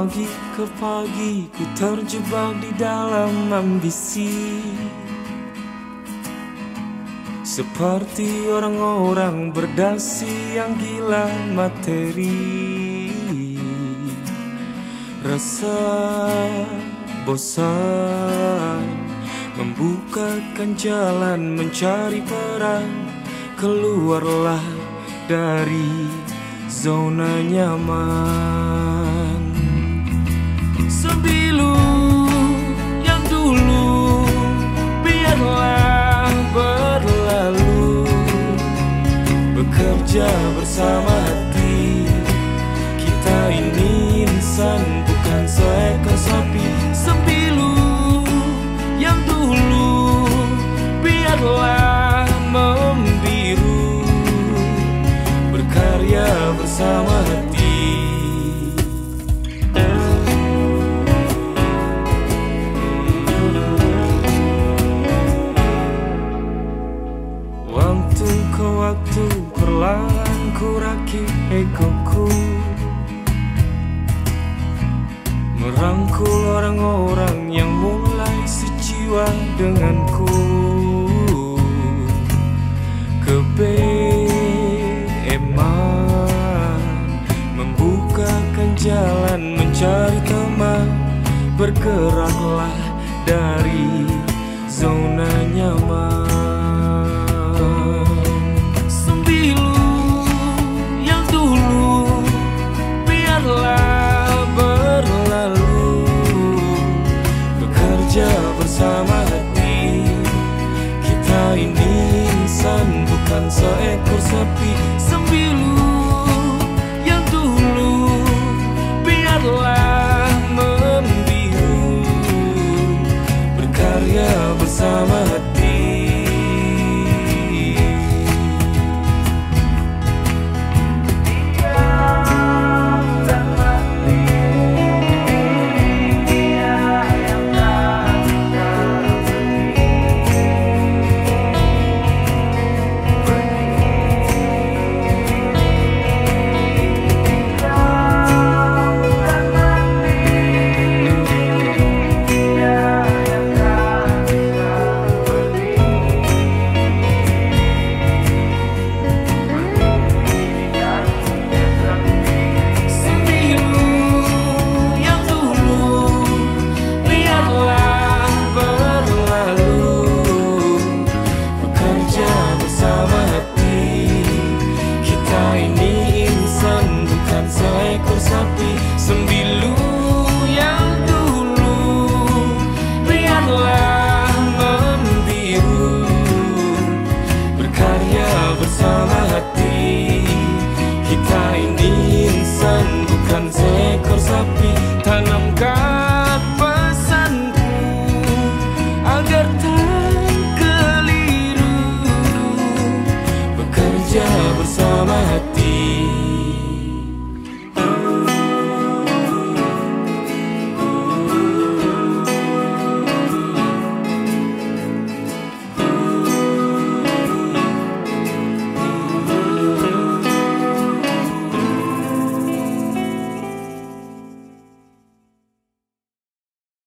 pagi ke pagi ku terjebak di dalam ambisi, seperti orang-orang berdasi yang gila materi. Rasa bosan membukakan jalan mencari peran. Keluarlah dari zona nyaman. Sembilu yang dulu biarlah berlalu, bekerja bersama hati. Kita ini insan, bukan seekor sapi. Sembilu yang dulu biarlah membiru, berkarya bersama hati. Waktu ke waktu perlahan ku rakit egoku, merangkul orang-orang yang mulai sejiwa denganku. Kebeeman membukakan jalan mencari teman. Bergeraklah dari zona nyaman. Sembilu yang dulu biarlah berlalu, bekerja bersama hati. Kita ini insan, bukan seekor sapi. Sembilu yang dulu biarlah membiru, berkarya bersama hati. Seekor sapi. Sembilu yang dulu biarlah membiru, berkarya bersama hati. Kita ini insan, bukan seekor sapi.